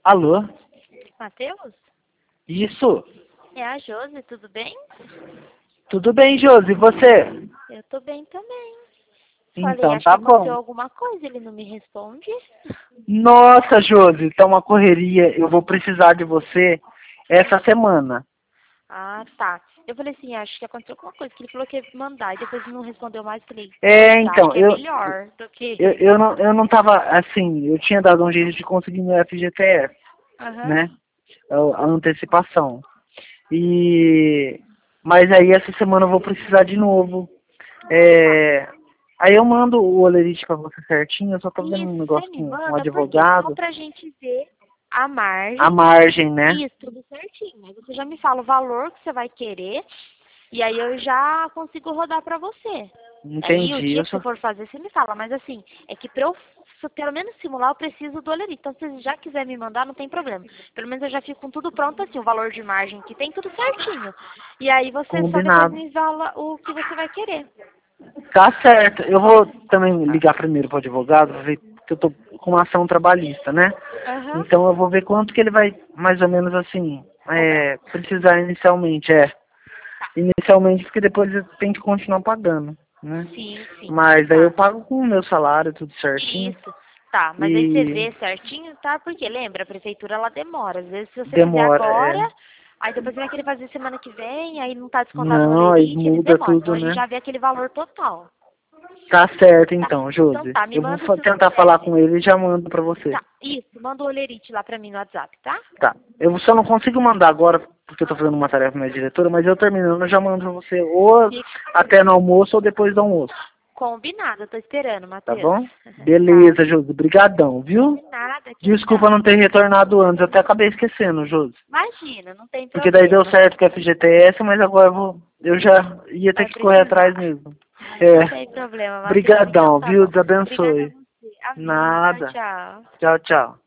Alô? Matheus? Isso. É a Josi, tudo bem? Tudo bem, Josi, e você? Eu tô bem também. Falei, Então, acho que tá aconteceu bom. alguma coisa, ele não me responde. Nossa, Josi, tá uma correria. Eu vou precisar de você essa semana. Ah, tá. Eu falei assim, acho que aconteceu alguma coisa, que ele falou que ia mandar, e depois não respondeu mais, falei, vou É, ligar, acho então, que é melhor do eu, que... eu, não, eu não tava, assim, eu tinha dado um jeito de conseguir meu FGTS, Aham. né? A antecipação. E... Mas aí essa semana eu vou precisar de novo. É... Aí eu mando o olerite pra você certinho, eu só tô vendo um Isso, você negócio me com um manda, por quê? Só advogado. pra gente ver a A margem, margem, né? isso, tudo certinho. Aí você já me fala o valor que você vai querer, e aí eu já consigo rodar pra você. Aí o Entendi. dia Eu que você só... for fazer, você me fala. Mas assim, é que pra eu pelo menos simular, eu preciso do olerite. Então, se você já quiser me mandar, não tem problema. Pelo menos eu já fico com tudo pronto, assim, o valor de margem que tem, tudo certinho. E aí você só depois Combinado. me fala o que você vai querer. Tá certo. Eu vou também ligar primeiro pro advogado, pra ver que eu tô com uma ação trabalhista, né? Aham. Então eu vou ver quanto que ele vai, mais ou menos assim, Cobrar. precisar inicialmente, Inicialmente, porque depois eu tenho que continuar pagando, né? Sim, sim. Mas aí eu Tá. pago com o meu salário, tudo certinho. Isso. Tá, mas aí você E vê certinho, tá? Porque lembra, a prefeitura ela demora. Às vezes se você fizer demora, agora, aí depois você vai querer fazer semana que vem, aí não tá descontado no Não, aí olerite, eles muda demoram. Então tudo, a gente né? já vê aquele valor total. Tá certo Tá? então, Então Josi. tá, me Eu vou manda o seu tentar falar CPF. com ele e já mando pra você. Tá, isso, manda o olerite lá pra mim no WhatsApp, tá? Tá. Eu só não consigo mandar agora, porque eu tô fazendo uma tarefa com a minha diretora, mas eu terminando, eu já mando pra você ou Fica até no almoço ou depois do almoço. combinado, eu tô esperando, Tá Matheus. bom? Tá. Beleza, Josi. Brigadão, viu? De nada, que Desculpa então. não ter retornado antes, eu até acabei esquecendo, Josi. Imagina, não tem Porque daí deu problema. certo com a FGTS, mas agora eu já ia ter Vai que correr atrás precisar. mesmo. Não É. tem problema, Matheus. Então Brigadão, tá viu? bom. Deus Obrigada a abençoe. você. Amém. Tchau, Nada. tchau. Tchau, tchau.